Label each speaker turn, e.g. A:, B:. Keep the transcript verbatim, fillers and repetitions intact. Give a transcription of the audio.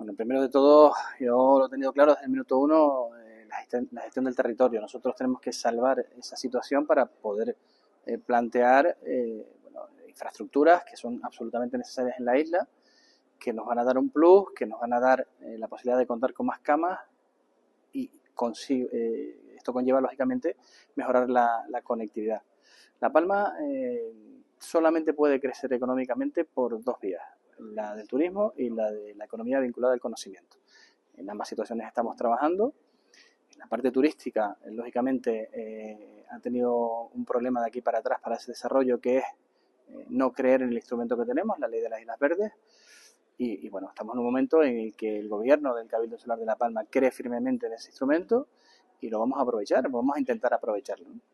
A: Bueno, primero de todo, yo lo he tenido claro desde el minuto uno, eh, la, gestión, la gestión del territorio. Nosotros tenemos que salvar esa situación para poder eh, plantear eh, bueno, infraestructuras que son absolutamente necesarias en la isla, que nos van a dar un plus, que nos van a dar eh, la posibilidad de contar con más camas y consigo, eh, esto conlleva, lógicamente, mejorar la, la conectividad. La Palma eh, solamente puede crecer económicamente por dos vías, la del turismo y la de la economía vinculada al conocimiento. En ambas situaciones estamos trabajando. En la parte turística, eh, lógicamente, eh, ha tenido un problema de aquí para atrás para ese desarrollo, que es eh, no creer en el instrumento que tenemos, la ley de las Islas Verdes. Y, y bueno, estamos en un momento en el que el gobierno del Cabildo Insular de La Palma cree firmemente en ese instrumento y lo vamos a aprovechar, vamos a intentar aprovecharlo.